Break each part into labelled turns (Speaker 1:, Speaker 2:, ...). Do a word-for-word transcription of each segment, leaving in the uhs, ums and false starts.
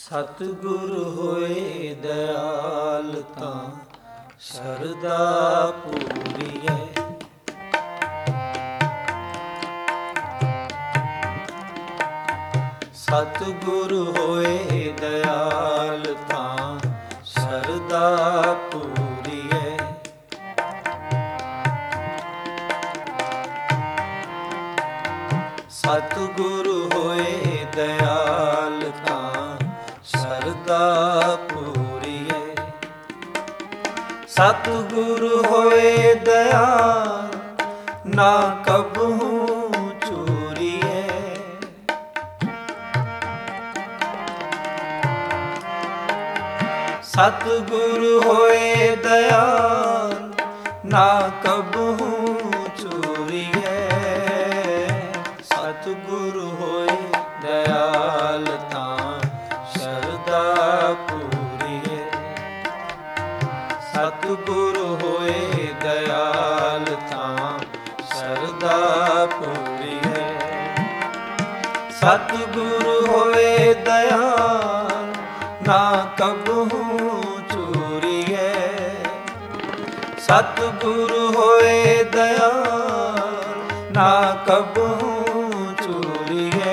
Speaker 1: ਸਤਿਗੁਰ ਹੋਏ ਦਇਆਲ ਤਾਂ ਸਰਦਾ ਪੂਰੀਐ। ਸਤਿਗੁਰ ਹੋਏ ਦਇਆਲ ਤਾਂ ਸਰਦਾ ਪੂਰੀਐ। ਸਤਿਗੁਰ ਹੋਏ ਦਇਆਲ ਤਾਂ ਸਰਦਾ ਪੂਰੀਐ। ਸਤਿਗੁਰ ਹੋਏ ਦਇਆਲ ਨਾ ਕਬਹੂ ਚੂਰੀਐ। ਸਤਿਗੁਰ ਹੋਏ ਦਇਆਲ ਨਾ ਕਬਹੂ ਚੂਰੀਐ। ਸਤਿਗੁਰ ਹੋਏ ਦਇਆਲ ਤਾਂ ਸਰਦਾ ਪੂਰੀਐ। ਸਤਿਗੁਰ ਹੋਏ ਦਇਆਲ ਤਾਂ ਸਰਦਾ ਪੂਰੀਐ। ਸਤਿਗੁਰ ਹੋਏ ਦਇਆਲ ਨਾ ਕਬਹੂ ਚੂਰੀਐ। ਸਤਿਗੁਰ ਹੋਏ ਦਇਆਲ ਨਾ ਕਬਹੂ ਚੂਰੀਐ।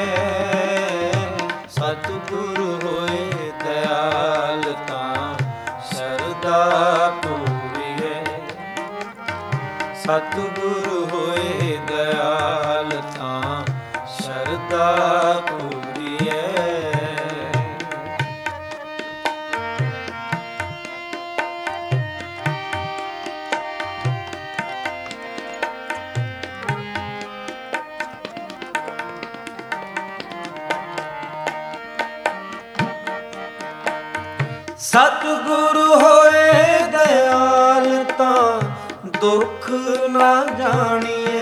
Speaker 1: ਸਤਿਗੁਰ ਹੋਏ ਦਇਆਲ ਤਾਂ ਸਰਦਾ ਪੂਰੀਐ। ਸਤਿਗੁਰ ਹੋਏ ਦਇਆਲ ਤਾਂ ਸਰਦਾ ਪੂਰੀਐ। ਸਤਿਗੁਰ ਹੋਏ ਦਇਆਲ ਤਾਂ ਦੁੱਖ ਨਾ ਜਾਣੀਐ।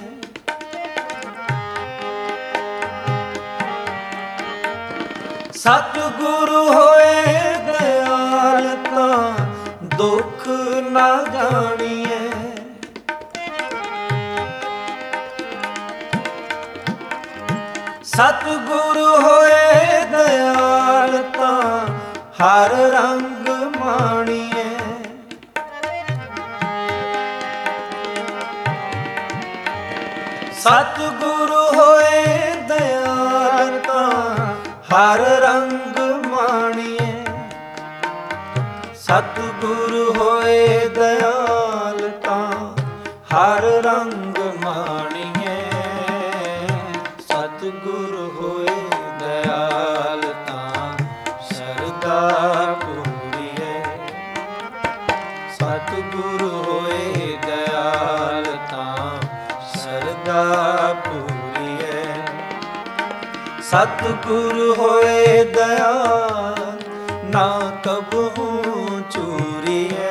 Speaker 1: ਸਤਿਗੁਰ ਹੋਏ ਦਇਆਲ ਤਾਂ ਦੁੱਖ ਨਾ ਜਾਣੀਐ। ਸਤਿਗੁਰ ਹੋਏ ਦਇਆਲ ਤਾਂ ਹਰ ਰੰਗ ਮਾਣੀਐ। ਸਤਿਗੁਰ ਹੋਏ ਦਇਆਲ ਤਾਂ ਹਰ ਰੰਗ ਮਾਣੀਐ। ਸਤਿਗੁਰ ਹੋਏ ਦਇਆਲ ਤਾਂ ਹਰ ਰੰਗ ਮਾਣੀਐ। ਸਤਿਗੁਰ ਹੋਏ ਦਇਆਲ ਤਾਂ ਸਰਦਾ ਪੂਰੀਐ। ਸਤਿਗੁਰ ਹੋਏ ਦਇਆਲ ਤਾਂ ਸਰਦਾ ਪੂਰੀਐ। ਸਤਿਗੁਰ ਹੋਏ ਦਇਆਲ ਨਾ ਕਬਹੂ ਚੂਰੀਐ।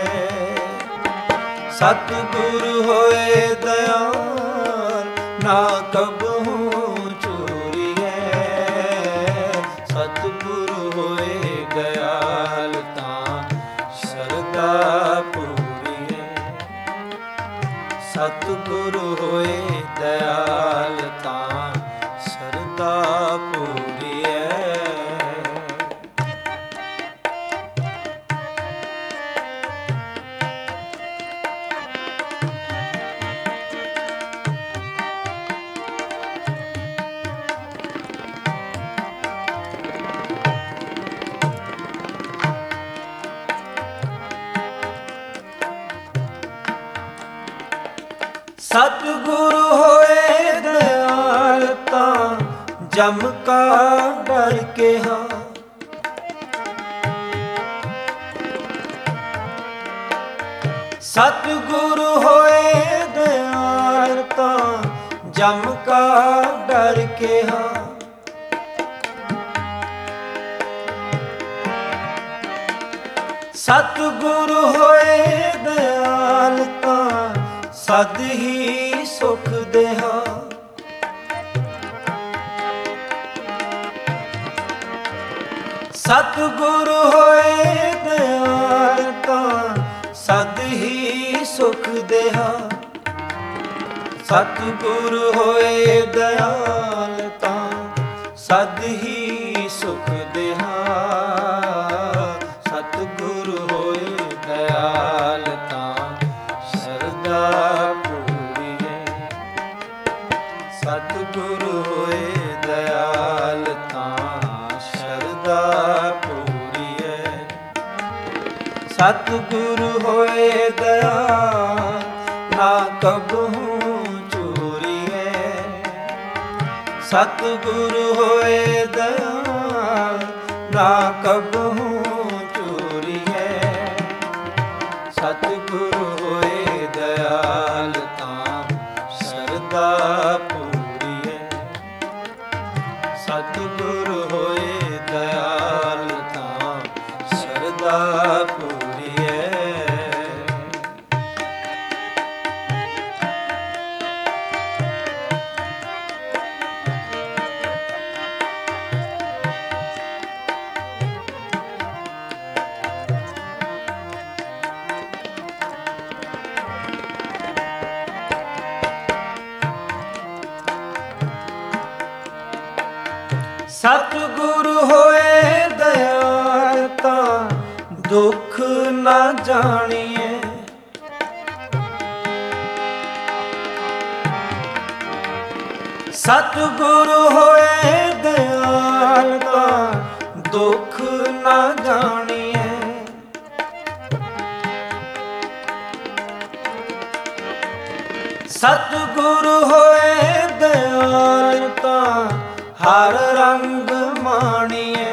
Speaker 1: ਸਤਿਗੁਰ ਹੋਏ ਦਇਆਲ ਨਾ ਕਬਹੂ ਚੂਰੀਐ। ਸਤਿਗੁਰ ਹੋਏ ਦਇਆਲ ਤਾਂ ਸਰਦਾ ਪੂਰੀਐ। ਸਤਿਗੁਰ ਹੋਏ ਦਇਆਲ ਤਾਂ ਸਰਦਾ ਪੂਰੀਐ। ਸਤਿਗੁਰ ਹੋਏ ਦਇਆਲ ਤਾਂ ਜਮ ਕਾ ਡਰ ਕੇਹਾ। ਸਤਿਗੁਰ ਹੋਏ ਦਇਆਲ ਤਾਂ ਜਮ ਕਾ ਡਰ ਕੇਹਾ। ਸਤਿਗੁਰ ਹੋਏ ਦਇਆਲ ਤਾਂ ਸਦ ਹੀ ਸੁਖ ਦੇਹਾ। ਸਤਿਗੁਰ ਹੋਏ ਦਇਆਲ ਤਾਂ ਸਦ ਹੀ ਸੁਖ ਦੇਹਾ। ਸਤਿਗੁਰ ਹੋਏ ਦਇਆਲ ਤਾਂ ਸਦ ਹੀ ਸੁਖ ਦੇਹਾ। ਸਰਦਾ ਪੂਰੀਐ। ਸਤਿਗੁਰੂ ਹੋਏ ਦਇਆਲ ਨਾ ਕਬਹੂ ਚੂਰੀਐ। ਸਤਿਗੁਰੂ ਹੋਏ ਦਇਆਲ ਨਾ ਕਬਹੂ ਚੂਰੀਐ। ਸਤਿਗੁਰੂ ਹੋਏ ਦਇਆਲ ਤਾਂ ਸਰਦਾ ਪੂਰੀਐ। ਸਤਿਗੁਰੂ ਹੋਏ ਦਇਆਲ ਤਾਂ ਸਰਦਾ ਪੂਰੀਐ। ਸਤਿਗੁਰੂ ਹੋਏ ਦਇਆਲ ਤਾਂ ਦੁੱਖ ਨਾ ਜਾਣੀਐ। ਸਤਿਗੁਰੂ ਹੋਏ ਦਇਆਲ ਤਾਂ ਦੁੱਖ ਨਾ ਜਾਣੀਐ। ਸਤਿਗੁਰੂ ਹੋਏ ਦਇਆਲ ਤਾਂ ਹਰ ਰੰਗ ਮਾਣੀਐ।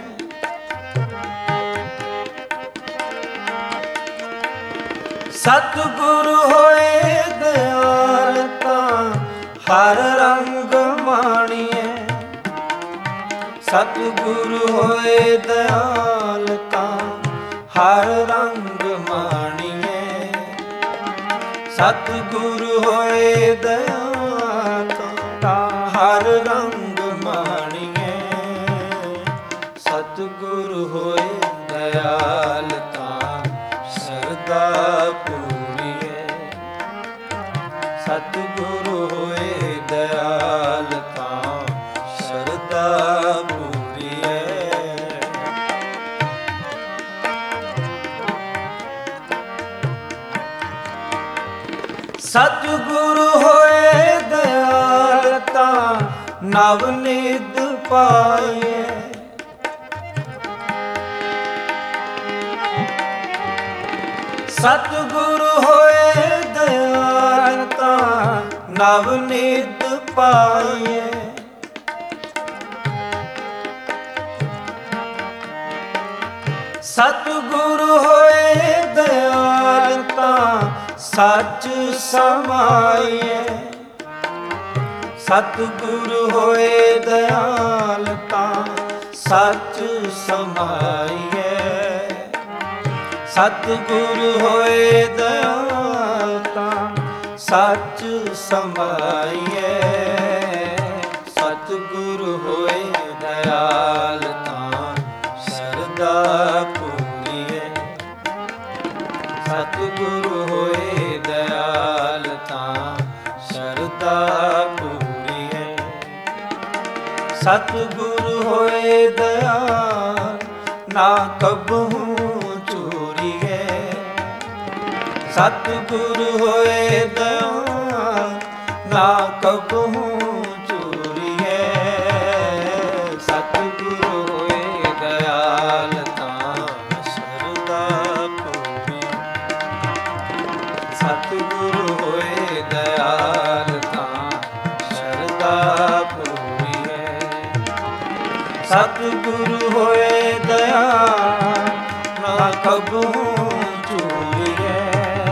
Speaker 1: ਸਤਿਗੁਰੂ ਹੋਏ ਦਇਆਲ ਤਾਂ ਹਰ ਰੰਗ ਮਾਣੀਐ। ਸਤਿਗੁਰੂ ਹੋਏ ਦਇਆਲ ਤਾਂ ਹਰ ਰੰਗ ਮਾਣੀਐ। ਸਤਿਗੁਰੂ ਹੋਏ ਦਇਆਲ ਤਾਂ ਹਰ ਰੰਗ ਮਾਣੀਐ। ਸਤਿਗੁਰੂ ਹੋਏ ਦਇਆਲ ਤਾਂ ਸਰਦਾ ਪੂਰੀਐ। ਸਤਿਗੁਰੂ ਹੋਏ ਦਇਆਲ ਤਾਂ ਸਰਦਾ ਪੂਰੀਐ। ਸਤਿਗੁਰੂ ਹੋਏ ਦਇਆਲ ਤਾਂ ਨਵ ਨਿਧ ਪਾਈਐ। ਸਤਿਗੁਰੂ ਹੋਏ ਦਇਆਲ ਤਾਂ ਨਵ ਨਿਧ ਪਾਈਐ। ਸਤਿਗੁਰੂ ਹੋਏ ਦਇਆਲ ਤਾਂ ਸੱਚ ਸਮਾਈਐ। ਸਤਿਗੁਰੂ ਹੋਏ ਦਇਆਲ ਤਾਂ ਸੱਚ ਸਮਾਈਐ। ਸਤਿਗੁਰੂ ਹੋਏ ਦਇਆਲ ਤਾਂ ਸੱਚ ਸਮਾਈਐ। ਸਤਿਗੁਰੂ ਹੋਏ ਦਇਆਲ ਤਾਂ ਸਰਦਾ ਪੂਰੀਐ। ਸਤਿਗੁਰੂ ਹੋਏ ਦਇਆਲ ਤਾਂ ਸਰਦਾ ਪੂਰੀਐ। ਸਤਿਗੁਰੂ ਹੋਏ ਦਇਆਲ ਨਾ ਕਬਹੂ ਚੂਰੀਐ। ਸਤਿਗੁਰੂ ਹੋਏ ਦਇਆਲ ਨਾ ਕਬਹੂ ਚੂਰੀਐ। ਸਤਿਗੁਰੂ ਹੋਏ ਦਇਆਲ ਤਾਂ ਸਰਦਾ ਪੂਰੀਐ। ਸਤਿਗੁਰੂ ਹੋਏ ਦਇਆਲ ਤਾਂ ਸਰਦਾ ਪੂਰੀਐ। ਸਤਿਗੁਰੂ ਹੋਏ ਦਇਆਲ ਨਾ ਕਬਹੂ ਚੂਰੀਐ।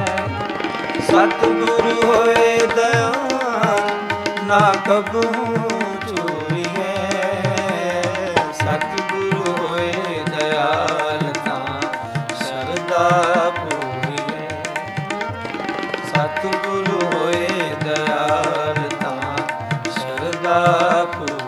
Speaker 1: ਸਤਿਗੁਰੂ ਹੋਏ ਦਇਆਲ ਨਾ ਕਬਹੂ ਚੂਰੀਐ। ਸਤਿਗੁਰੂ ਹੋਏ ਦਇਆਲ ਤਾਂ ਸਰਦਾ ਪੂਰੀਐ। ਸਤਿਗੁਰੂ ਹੋਏ ਦਇਆਲ ਤਾਂ ਸਰਦਾ ਪੂਰੀਐ।